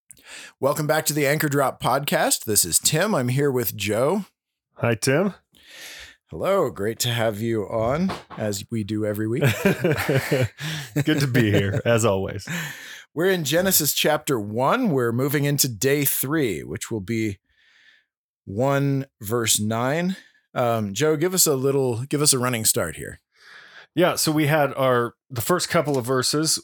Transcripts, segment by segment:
Welcome back to the Anchor Drop podcast. This is Tim. I'm here with Joe. Hi, Tim. Hello. Great to have you on, as we do every week. Good to be here, as always. We're in Genesis chapter 1. We're moving into day 3, which will be 1 verse 9. Joe, give us a running start here. Yeah, so we had the first couple of verses.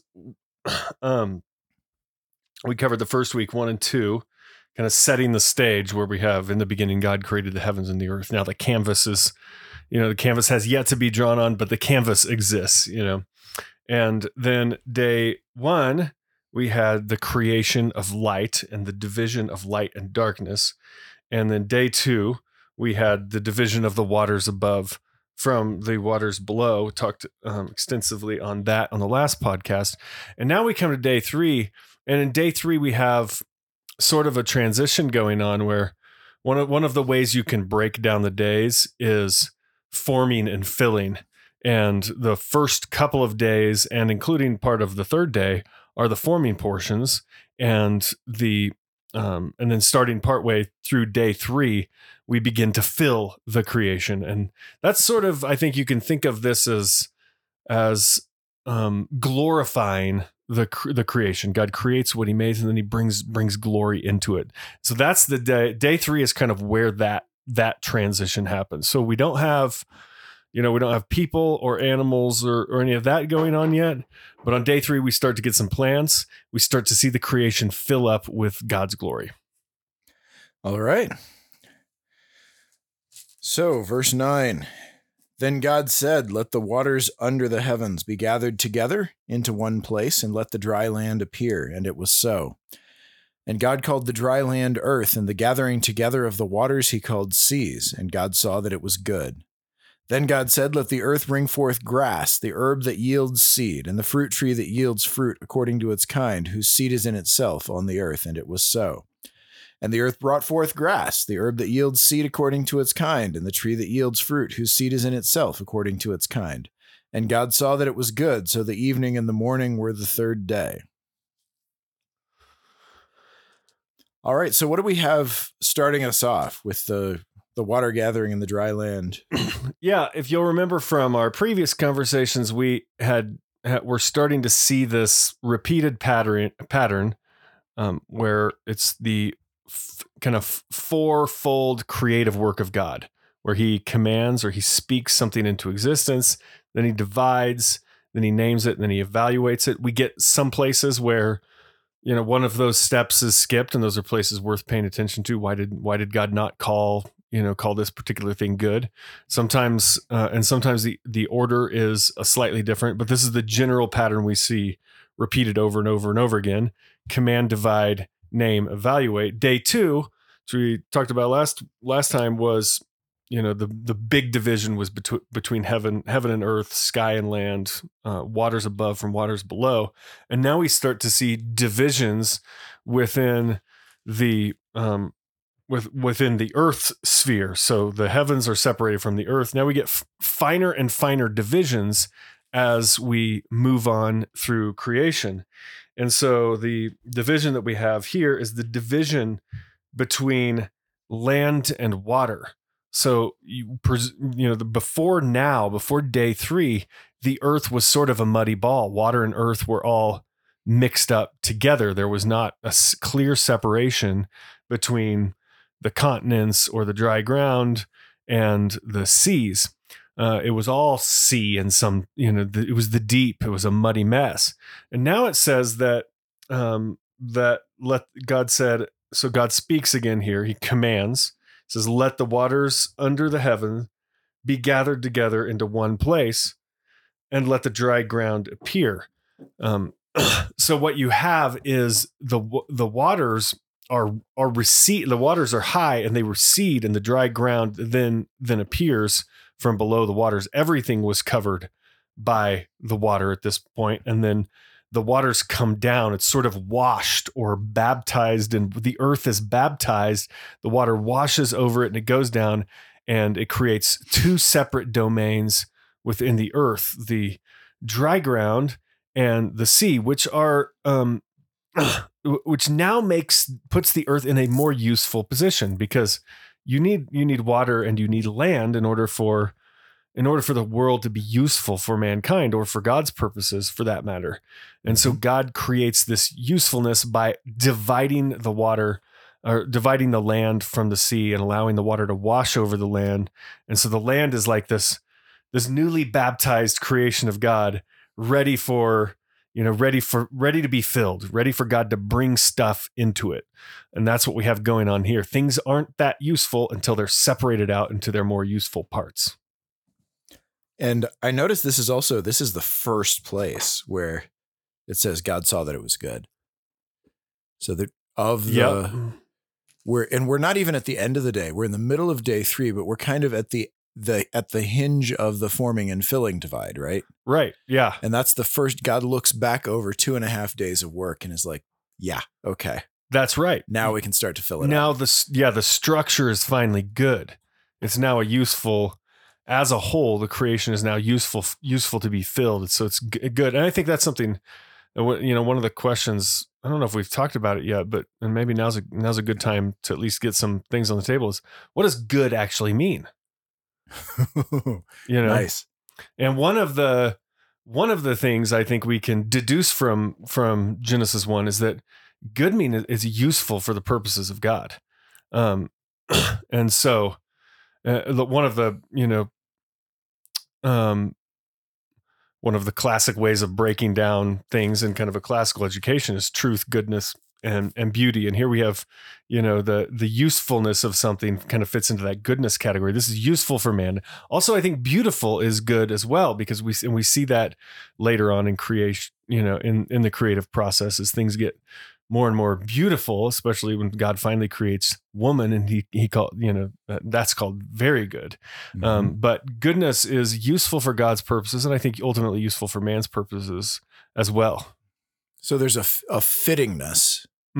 We covered the first week, 1 and 2, kind of setting the stage where we have, in the beginning, God created the heavens and the earth. Now the canvas is, the canvas has yet to be drawn on, but the canvas exists, And then day 1, we had the creation of light and the division of light and darkness. And then day 2, we had the division of the waters above from the waters below. We talked extensively on that on the last podcast. And now we come to day 3. And in day 3, we have sort of a transition going on where one of the ways you can break down the days is forming and filling. And the first couple of days, and including part of the third day, are the forming portions. And then starting partway through day 3, we begin to fill the creation. And that's sort of, I think you can think of this as glorifying the creation. God creates what he made, and then he brings glory into it. So that's the day. Day 3 is kind of where that transition happens. So we don't have people or animals or any of that going on yet. But on day 3, we start to get some plants. We start to see the creation fill up with God's glory. All right. So verse 9. Then God said, "Let the waters under the heavens be gathered together into one place, and let the dry land appear." And it was so. And God called the dry land earth, and the gathering together of the waters he called seas. And God saw that it was good. Then God said, "Let the earth bring forth grass, the herb that yields seed, and the fruit tree that yields fruit according to its kind, whose seed is in itself on the earth." And it was so. And the earth brought forth grass, the herb that yields seed according to its kind, and the tree that yields fruit, whose seed is in itself according to its kind. And God saw that it was good, so the evening and the morning were the third day. All right, so what do we have starting us off with the water gathering in the dry land? Yeah, if you'll remember from our previous conversations, we're starting to see this repeated pattern where it's the kind of fourfold creative work of God, where he commands or he speaks something into existence, then he divides, then he names it, and then he evaluates it. We get some places where, one of those steps is skipped, and those are places worth paying attention to. Why did God not call this particular thing good? Sometimes the order is slightly different, but this is the general pattern we see repeated over and over and over again. Command, divide, name, evaluate. Day 2, which we talked about last time, was the big division was between heaven and earth, sky and land, waters above from waters below. And now we start to see divisions within the within the earth sphere. So the heavens are separated from the earth. Now we get finer and finer divisions as we move on through creation. And so the division that we have here is the division between land and water. So before day 3, the earth was sort of a muddy ball. Water and earth were all mixed up together. There was not a clear separation between the continents or the dry ground and the seas. It was all sea and some, it was the deep. It was a muddy mess. And now it says that God said, so God speaks again here. He commands, says, "Let the waters under the heaven be gathered together into one place, and let the dry ground appear." So what you have is the waters the waters are high and they recede, and the dry ground then appears from below the waters. Everything was covered by the water at this point, and then the waters come down. It's sort of washed or baptized, and the earth is baptized. The water washes over it and it goes down, and it creates 2 separate domains within the earth, the dry ground and the sea, which are which now puts the earth in a more useful position, because you need water and you need land in order for the world to be useful for mankind, or for God's purposes for that matter. And so God creates this usefulness by dividing the water, or dividing the land from the sea, and allowing the water to wash over the land. And so the land is like this newly baptized creation of God, ready to be filled, ready for God to bring stuff into it. And that's what we have going on here. Things aren't that useful until they're separated out into their more useful parts. And I noticed this is the first place where it says God saw that it was good. So we're not even at the end of the day. We're in the middle of day 3, but we're kind of at the hinge of the forming and filling divide, right? Right. Yeah. And that's the first. God looks back over 2.5 days of work and is like, yeah, okay. That's right. Now we can start to fill it now up. The structure is finally good. It's now as a whole, the creation is now useful to be filled. So it's good. And I think that's something, one of the questions, I don't know if we've talked about it yet, but and maybe now's a good time to at least get some things on the table, is what does good actually mean? Nice. And one of the things I think we can deduce from Genesis 1 is that good is useful for the purposes of God. And so one of the classic ways of breaking down things in kind of a classical education is truth, goodness, and beauty. And here we have, the usefulness of something kind of fits into that goodness category. This is useful for man. Also, I think beautiful is good as well, because we see that later on in creation, in the creative process, as things get more and more beautiful, especially when God finally creates woman, and he called, that's called very good. Mm-hmm. But goodness is useful for God's purposes, and I think ultimately useful for man's purposes as well. So there's a fittingness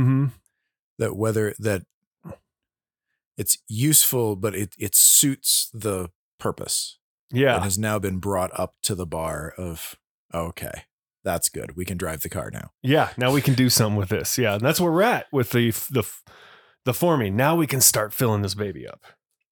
that it's useful, but it suits the purpose. Yeah. It has now been brought up to the bar of, okay, that's good. We can drive the car now. Yeah. Now we can do something with this. Yeah. And that's where we're at with the forming. Now we can start filling this baby up.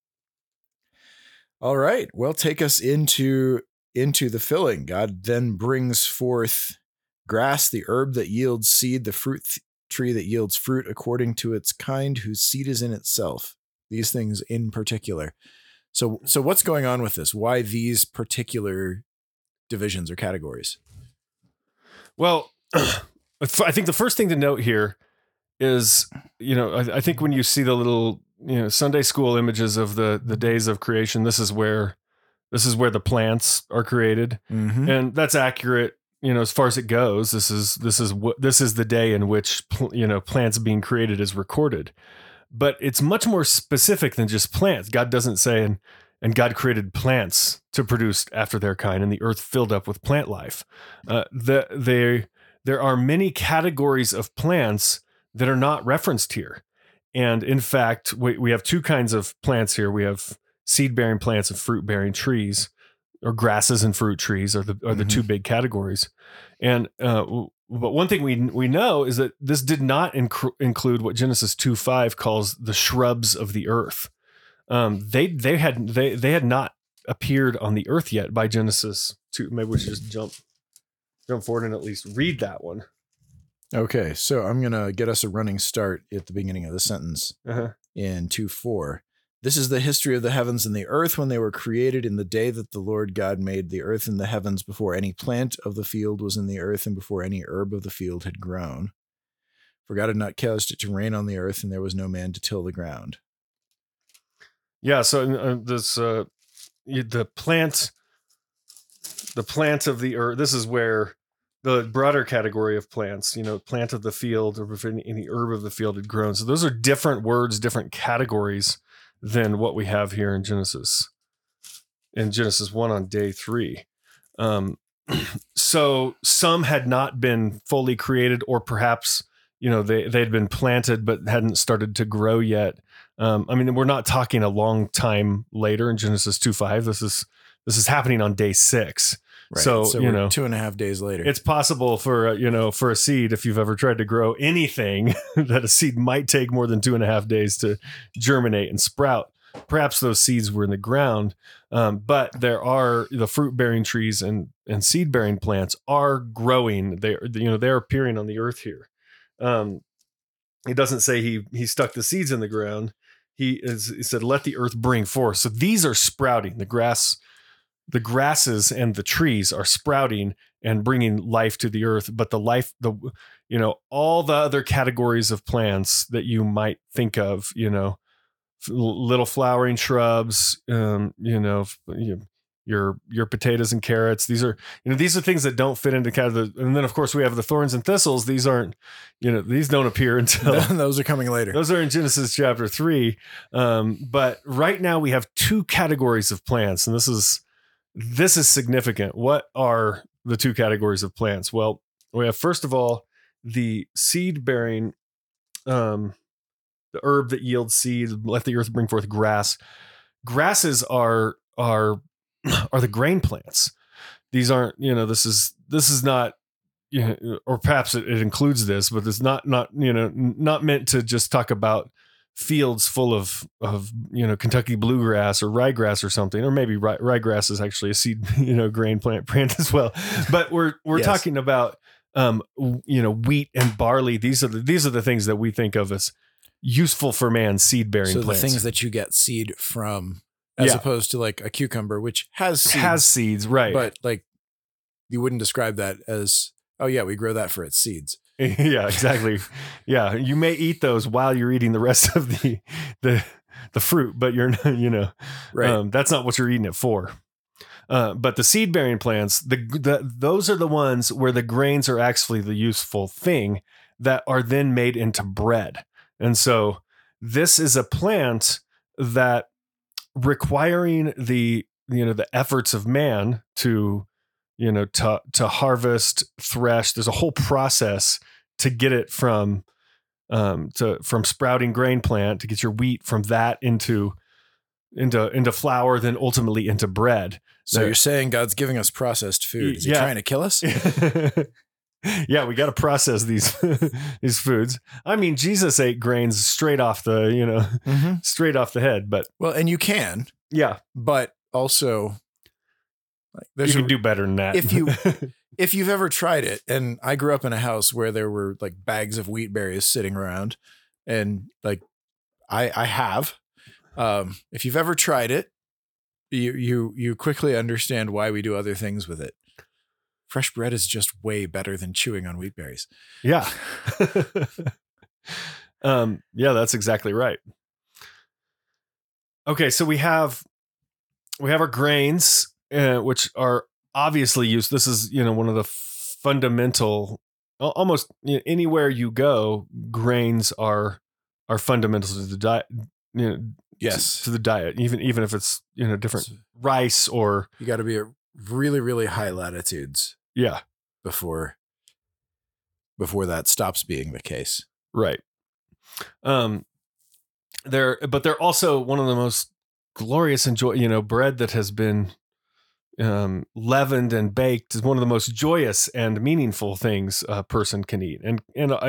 All right. Well, take us into the filling. God then brings forth grass, the herb that yields seed, the fruit tree that yields fruit according to its kind, whose seed is in itself. These things in particular. So what's going on with this? Why these particular divisions or categories? Well, I think the first thing to note here is, I think when you see the little, Sunday school images of the days of creation, this is where the plants are created. Mm-hmm. And that's accurate. As far as it goes, this is the day in which plants being created is recorded. But it's much more specific than just plants. God doesn't say, and God created plants to produce after their kind, and the earth filled up with plant life. There are many categories of plants that are not referenced here. And in fact, we have two kinds of plants here. We have seed-bearing plants and fruit-bearing trees, or grasses and fruit trees are the two big categories. And but one thing we know is that this did not include what Genesis 2:5 calls the shrubs of the earth. They had not appeared on the earth yet by Genesis 2. Maybe we should just jump forward and at least read that one. Okay, so I'm gonna get us a running start at the beginning of the sentence in 2:4. This is the history of the heavens and the earth when they were created, in the day that the Lord God made the earth and the heavens, before any plant of the field was in the earth and before any herb of the field had grown. For God had not caused it to rain on the earth, and there was no man to till the ground. Yeah, so the plant of the earth, this is where the broader category of plants, plant of the field, or if any herb of the field had grown. So those are different words, different categories than what we have here in Genesis 1 on day 3. So some had not been fully created, or perhaps, they had been planted but hadn't started to grow yet. We're not talking a long time later in Genesis 2:5. This is happening on day 6. Right. So, So you we're know, 2.5 days later. it's possible for, for a seed, if you've ever tried to grow anything, that a seed might take more than 2.5 days to germinate and sprout. Perhaps those seeds were in the ground, but there are the fruit-bearing trees and seed-bearing plants are growing. They're appearing on the earth here. It doesn't say he stuck the seeds in the ground. He said, "Let the earth bring forth." So these are sprouting. The grasses and the trees are sprouting and bringing life to the earth. But all the other categories of plants that you might think of, little flowering shrubs, your potatoes and carrots. These are things that don't fit into kind of and then of course we have the thorns and thistles. These aren't, these don't appear until those are coming later. Those are in Genesis chapter 3. But right now we have two categories of plants, and this is significant. What are the two categories of plants? Well, we have, first of all, the seed bearing, the herb that yields seed, let the earth bring forth grass. Grasses are the grain plants. These aren't, this is not, or perhaps it includes this, but it's not meant to just talk about fields full of Kentucky bluegrass or ryegrass or something, or maybe ryegrass is actually a seed, grain plant as well. But we're Yes. talking about, wheat and barley. These are the things that we think of as useful for man, seed bearing So plants. the things that you get seed from, as Yeah. opposed to like a cucumber, which has seeds, right? but like you wouldn't describe that as, oh yeah, we grow that for its seeds. Yeah, exactly. Yeah, you may eat those while you're eating the rest of the fruit, but you're not, Right. that's not what you're eating it for. But the seed bearing plants, those are the ones where the grains are actually the useful thing that are then made into bread. And so this is a plant that, requiring the efforts of man to harvest, thresh. There's a whole process to get it from sprouting grain plant, to get your wheat from that into flour, then ultimately into bread. So you're saying God's giving us processed food. Is he trying to kill us? Yeah, we got to process these foods. I mean, Jesus ate grains straight off the straight off the head, but Well, and you can, yeah, but also like, you can do better than that. if you've ever tried it, and I grew up in a house where there were like bags of wheat berries sitting around, and like I have, if you've ever tried it, you quickly understand why we do other things with it. Fresh bread is just way better than chewing on wheat berries. Yeah. Yeah, that's exactly right. Okay, so we have our grains, which are obviously used. This is, one of the fundamental, almost anywhere you go, grains are fundamental to the diet. Yes. To the diet, even if it's different rice, or You got to be at really, really high latitudes. Yeah. Before that stops being the case. Right. They're also one of the most glorious bread that has been leavened and baked is one of the most joyous and meaningful things a person can eat, and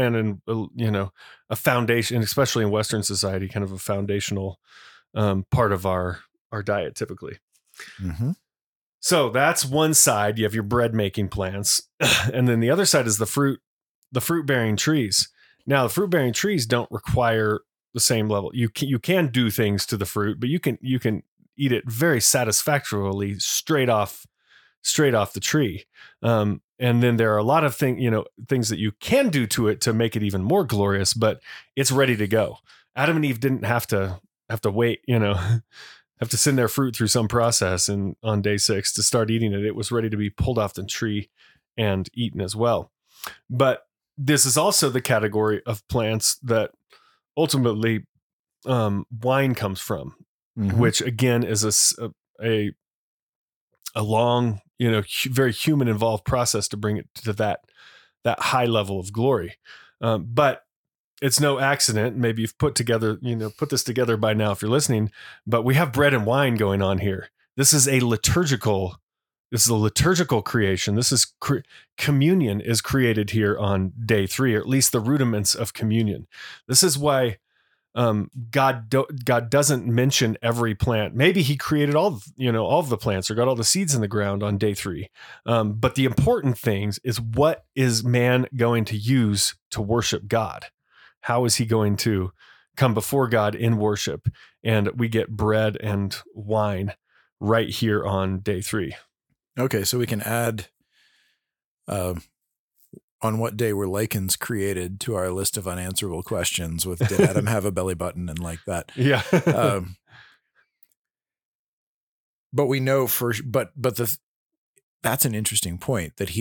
a foundation, especially in Western society, kind of a foundational part of our diet typically. Mm-hmm. So that's one side. You have your bread making plants, and then the other side is the fruit bearing trees. Now, the fruit bearing trees don't require the same level. You can do things to the fruit, but you can eat it very satisfactorily straight off the tree. And then there are a lot of things that you can do to it to make it even more glorious, but it's ready to go. Adam and Eve didn't have to wait, have to send their fruit through some process and on day 6 to start eating it. It was ready to be pulled off the tree and eaten as well. But this is also the category of plants that ultimately wine comes from, Mm-hmm. which again is a long, very human involved process to bring it to that high level of glory. But it's no accident. Maybe you've put this together by now if you're listening, but we have bread and wine going on here. This is a liturgical This is a liturgical creation. This is communion is created here on day 3, or at least the rudiments of communion. This is why God doesn't mention every plant. Maybe he created all of the plants or got all the seeds in the ground on day 3. But the important things is, what is man going to use to worship God? How is he going to come before God in worship? And we get bread and wine right here on day 3. Okay, so we can add on what day were lichens created to our list of unanswerable questions with, did Adam have a belly button and like that? Yeah. But we know that's an interesting point, that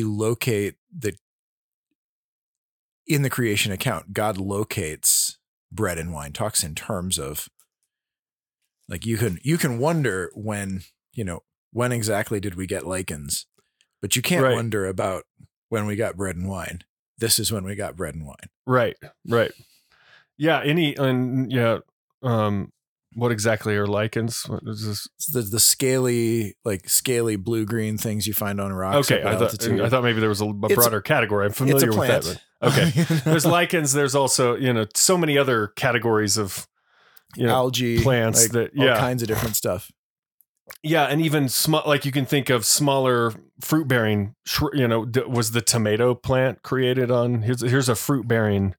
in the creation account, God locates bread and wine, talks in terms of, like, you can wonder when exactly did we get lichens, but you can't wonder about when we got bread and wine. This is when we got bread and wine. Right. Yeah. What exactly are lichens? What is this? It's the scaly blue-green things you find on rocks. Okay. I thought maybe there was a broader category. I'm familiar with that. Okay. There's lichens. There's also, so many other categories of, algae, plants, all kinds of different stuff. Yeah, and even you can think of smaller fruit bearing. Was the tomato plant created on? Here's a fruit bearing.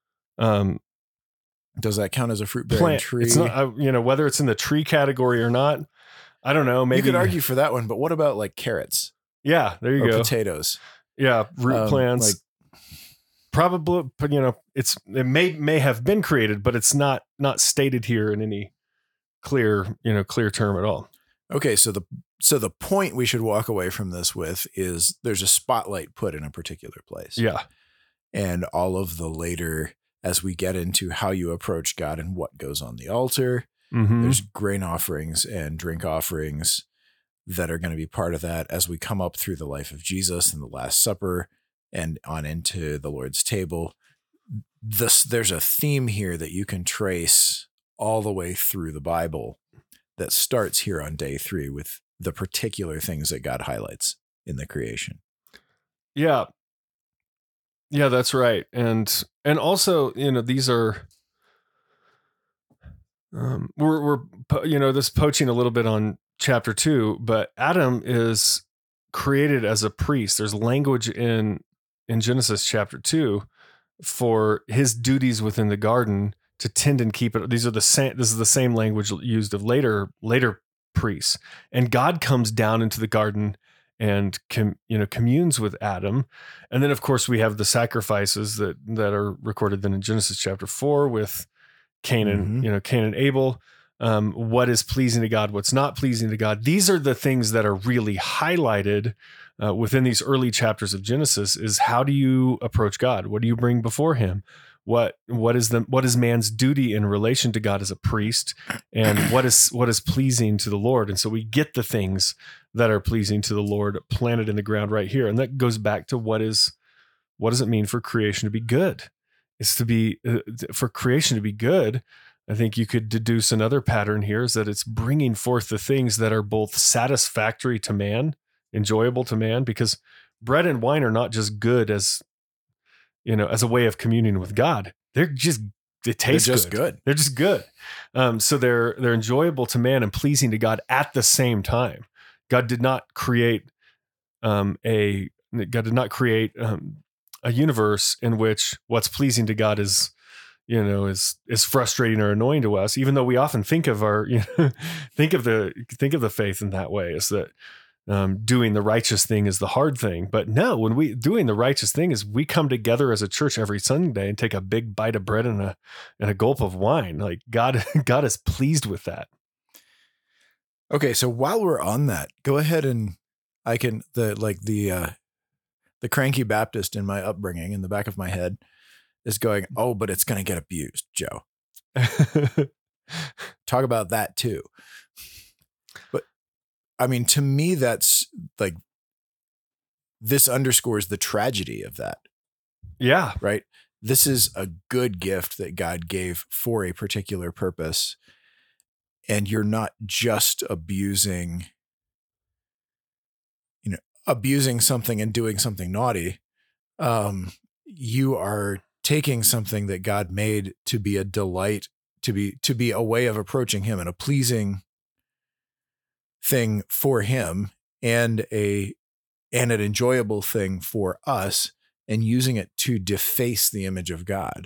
Does that count as a fruit bearing tree? It's not. Whether it's in the tree category or not, I don't know. Maybe you could argue for that one, but what about like carrots? Yeah, there you go. Potatoes. Yeah, root plants. Probably, but it may have been created, but it's not stated here in any clear term at all. Okay, so the point we should walk away from this with is there's a spotlight put in a particular place. Yeah. And all of the later, as we get into how you approach God and what goes on the altar, there's grain offerings and drink offerings that are going to be part of that as we come up through the life of Jesus and the Last Supper and on into the Lord's table. There's a theme here that you can trace all the way through the Bible that starts here on day 3 with the particular things that God highlights in the creation. Yeah. Yeah, that's right. And also, these are, we're this poaching a little bit on chapter 2, but Adam is created as a priest. There's language in Genesis chapter 2 for his duties within the garden to tend and keep it. This is the same language used of later priests. And God comes down into the garden and communes with Adam. And then of course we have the sacrifices that are recorded then in Genesis chapter 4 with Cain and Cain and Abel. What is pleasing to God, what's not pleasing to God. These are the things that are really highlighted within these early chapters of Genesis. Is how do you approach God? What do you bring before him? What is man's duty in relation to God as a priest, and what is pleasing to the Lord? And so we get the things that are pleasing to the Lord planted in the ground right here. And that goes back to what does it mean for creation to be good? It's to be for creation to be good. I think you could deduce another pattern here is that it's bringing forth the things that are both satisfactory to man, enjoyable to man, because bread and wine are not just good as a way of communing with God. They taste good. They're just good. So they're enjoyable to man and pleasing to God at the same time. God did not create a universe in which what's pleasing to God is frustrating or annoying to us, even though we often think of think of the faith in that way, is that doing the righteous thing is the hard thing. But no, when doing the righteous thing is we come together as a church every Sunday and take a big bite of bread and a gulp of wine. Like God is pleased with that. Okay, so while we're on that, go ahead and the cranky Baptist in my upbringing in the back of my head is going, oh, but it's going to get abused, Joe. Talk about that too. But I mean, to me, that's like, this underscores the tragedy of that. Yeah. Right. This is a good gift that God gave for a particular purpose. And you're not just abusing abusing something and doing something naughty. You are taking something that God made to be a delight, to be a way of approaching him and a pleasing thing for him, and an enjoyable thing for us, and using it to deface the image of God.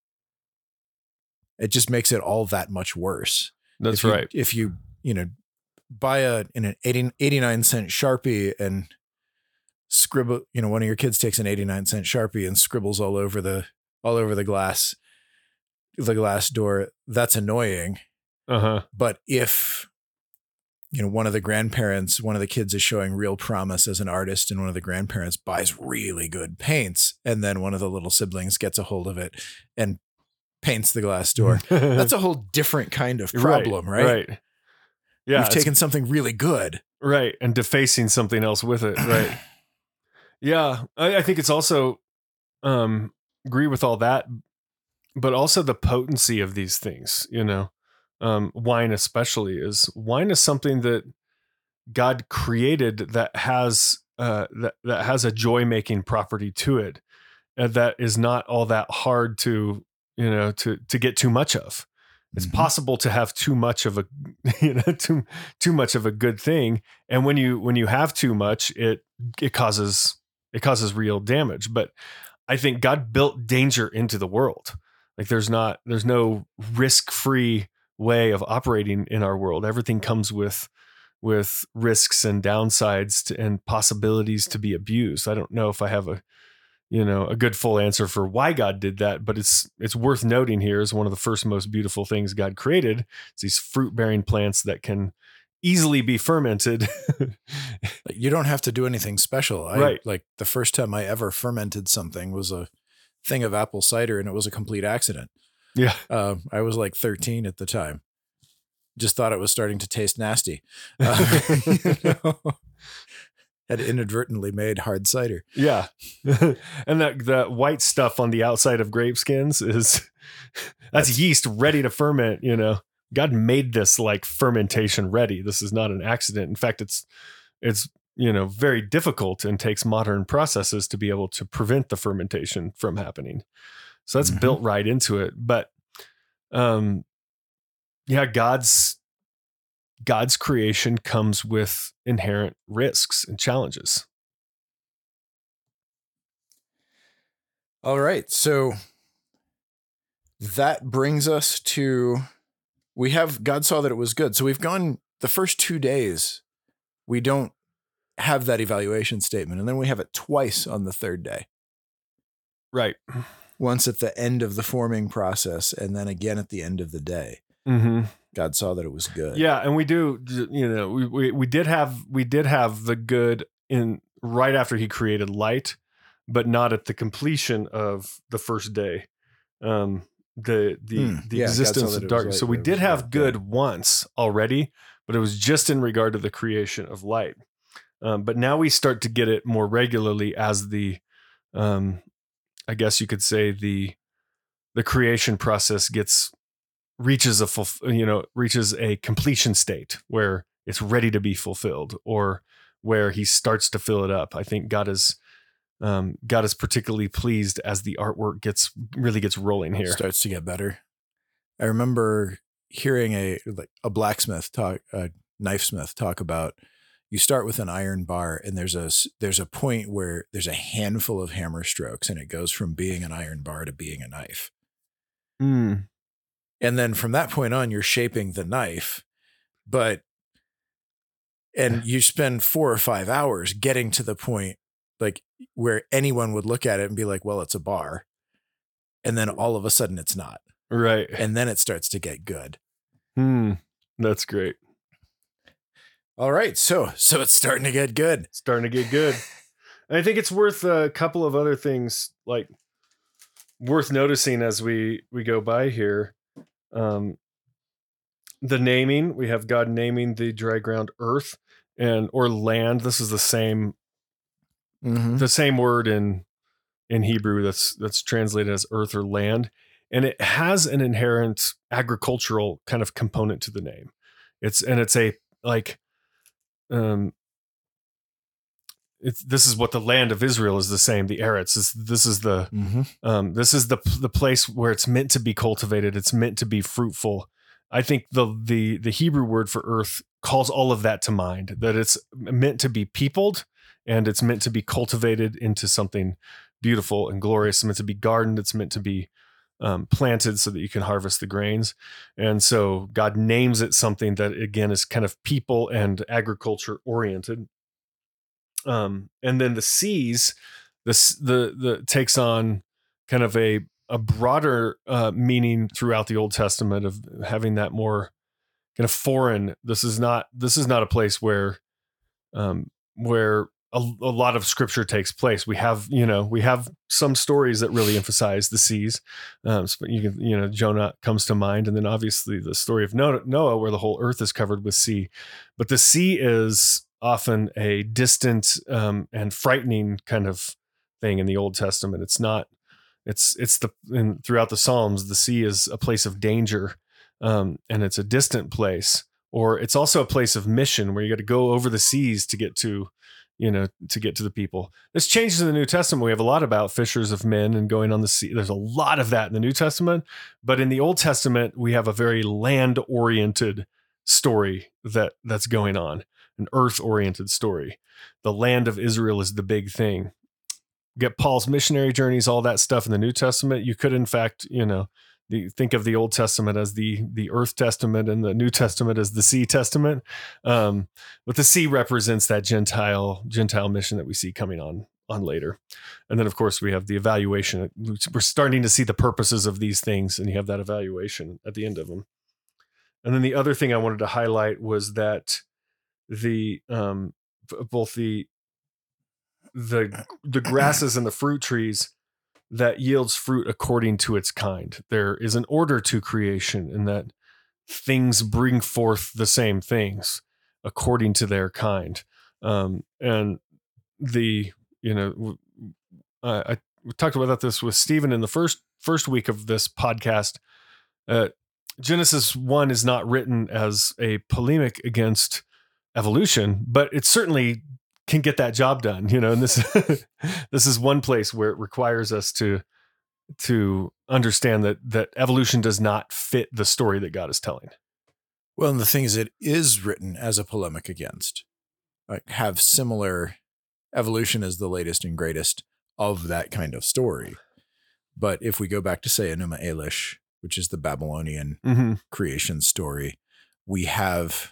It just makes it all that much worse. That's right. If you buy an 89-cent Sharpie and scribble, one of your kids takes an 89-cent Sharpie and scribbles all over the glass door, that's annoying. But if one of the kids is showing real promise as an artist, and one of the grandparents buys really good paints, and then one of the little siblings gets a hold of it and paints the glass door, that's a whole different kind of problem, right? Right. Yeah. You've taken something really good. Right. And defacing something else with it. Right. Yeah. I think it's also, agree with all that, but also the potency of these things, wine especially wine is something that God created that has, that has a joy making property to it. And that is not all that hard to get too much of. It's possible to have too much of a, too much of a good thing. And when you have too much, it causes real damage. But I think God built danger into the world. Like there's no risk-free way of operating in our world. Everything comes with risks and downsides and possibilities to be abused. I don't know if I have a good full answer for why God did that, but it's worth noting here is one of the first most beautiful things God created. It's these fruit-bearing plants that can easily be fermented. You don't have to do anything special. Right. Like the first time I ever fermented something was a thing of apple cider, and it was a complete accident. Yeah. I was like 13 at the time. Just thought it was starting to taste nasty. Had inadvertently made hard cider. Yeah. And that white stuff on the outside of grape skins that's yeast ready to ferment, God made this like fermentation ready. This is not an accident. In fact, it's very difficult and takes modern processes to be able to prevent the fermentation from happening. So that's built right into it. But God's creation comes with inherent risks and challenges. All right. So that brings us to, God saw that it was good. So we've gone the first 2 days. We don't have that evaluation statement. And then we have it twice on the third day. Right. Once at the end of the forming process, and then again at the end of the day. God saw that it was good. Yeah, and we do. We did have the good in right after He created light, but not at the completion of the first day. The existence of darkness. So we did have good once already, but it was just in regard to the creation of light. But now we start to get it more regularly as the, I guess you could say the creation process reaches a completion state where it's ready to be fulfilled, or where He starts to fill it up. I think God is particularly pleased as the artwork gets rolling here. Starts to get better. I remember hearing a blacksmith knifesmith talk about, you start with an iron bar, and there's a point where there's a handful of hammer strokes, and it goes from being an iron bar to being a knife. And then from that point on, you're shaping the knife, and you spend 4 or 5 hours getting to the point like where anyone would look at it and be like, well, it's a bar. And then all of a sudden it's not. Right. And then it starts to get good. That's great. All right. So it's starting to get good. And I think it's worth a couple of other things like worth noticing as we go by here. The naming, we have God naming the dry ground earth or land. This is the same word in Hebrew that's translated as earth or land. And it has an inherent agricultural kind of component to the name. It's a like, this is what the land of Israel is the same. The Eretz this is the place where it's meant to be cultivated. It's meant to be fruitful. I think the Hebrew word for earth calls all of that to mind, that it's meant to be peopled and it's meant to be cultivated into something beautiful and glorious. It's meant to be gardened. It's meant to be planted so that you can harvest the grains. And so God names it something that, again, is kind of people and agriculture oriented. And then the seas, the takes on kind of a broader meaning throughout the Old Testament of having that more kind of foreign. This is not a place where a lot of scripture takes place. We have some stories that really emphasize the seas. Jonah comes to mind, and then obviously the story of Noah, where the whole earth is covered with sea. But the sea is often a distant and frightening kind of thing in the Old Testament. It's not. Throughout the Psalms, the sea is a place of danger, and it's a distant place, or it's also a place of mission where you got to go over the seas to get to the people. This changes in the New Testament. We have a lot about fishers of men and going on the sea. There's a lot of that in the New Testament, but in the Old Testament, we have a very land-oriented story that's going on, an earth-oriented story. The land of Israel is the big thing. Get Paul's missionary journeys, all that stuff in the New Testament. You could, in fact, think of the Old Testament as the Earth Testament and the New Testament as the Sea Testament. But the sea represents that Gentile mission that we see coming on later. And then, of course, we have the evaluation. We're starting to see the purposes of these things, and you have that evaluation at the end of them. And then the other thing I wanted to highlight was that both the grasses and the fruit trees, that yields fruit according to its kind. There is an order to creation in that things bring forth the same things according to their kind. And I talked about this with Stephen in the first week of this podcast. Genesis 1 is not written as a polemic against evolution, but it certainly can get that job done, and this this is one place where it requires us to understand that evolution does not fit the story that God is telling. Well, and the things it is written as a polemic against, have similar evolution as the latest and greatest of that kind of story. But if we go back to, say, Enuma Elish, which is the Babylonian creation story, we have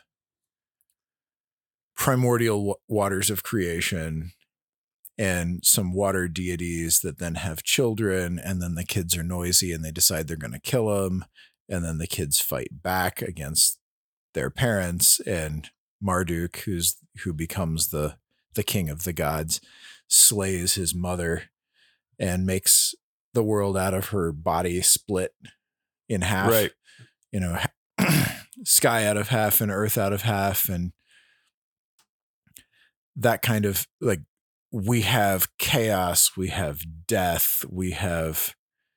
primordial waters of creation and some water deities that then have children, and then the kids are noisy and they decide they're going to kill them, and then the kids fight back against their parents, and Marduk, who becomes the king of the gods, slays his mother and makes the world out of her body split in half. Right. Sky out of half and earth out of half, and that kind of, we have chaos, we have death, we have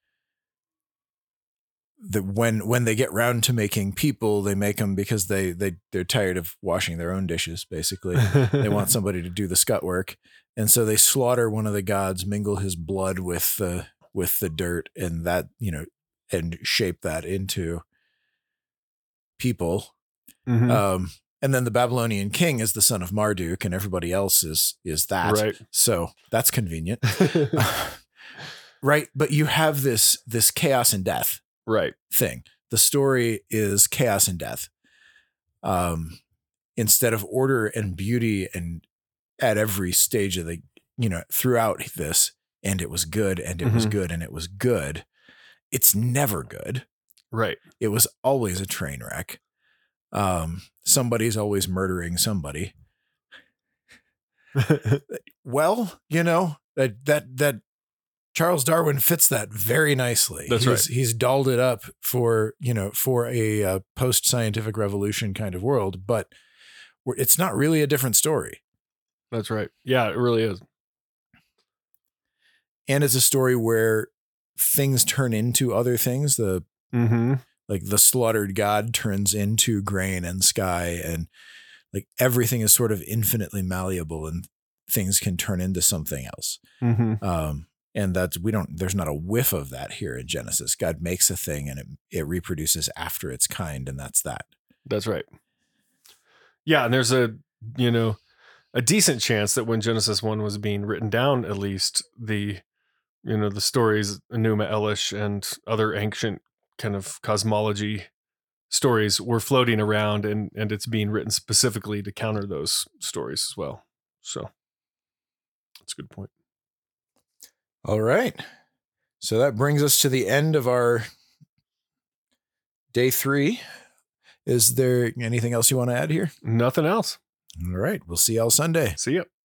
when they get round to making people, they make them because they're tired of washing their own dishes. Basically, they want somebody to do the scut work, and so they slaughter one of the gods, mingle his blood with the dirt, and that and shape that into people. Mm-hmm. And then the Babylonian king is the son of Marduk, and everybody else is that. Right. So that's convenient. Right. But you have this chaos and death thing. The story is chaos and death. Instead of order and beauty, and at every stage of throughout this, and it was good, and it was good, and it was good. It's never good. Right. It was always a train wreck. Somebody's always murdering somebody. Well, that Charles Darwin fits that very nicely. That's right. He's dolled it up for a post-scientific revolution kind of world, but it's not really a different story. That's right. Yeah, it really is. And it's a story where things turn into other things. Like the slaughtered god turns into grain and sky, and everything is sort of infinitely malleable. And things can turn into something else. Mm-hmm. And there's not a whiff of that here in Genesis. God makes a thing and it reproduces after its kind, and that's that. That's right. Yeah, and there's a decent chance that when Genesis 1 was being written down, at least the stories, Enuma Elish and other ancient kind of cosmology stories were floating around, and it's being written specifically to counter those stories as well. So that's a good point. All right. So that brings us to the end of our day 3. Is there anything else you want to add here? Nothing else. All right. We'll see y'all Sunday. See ya.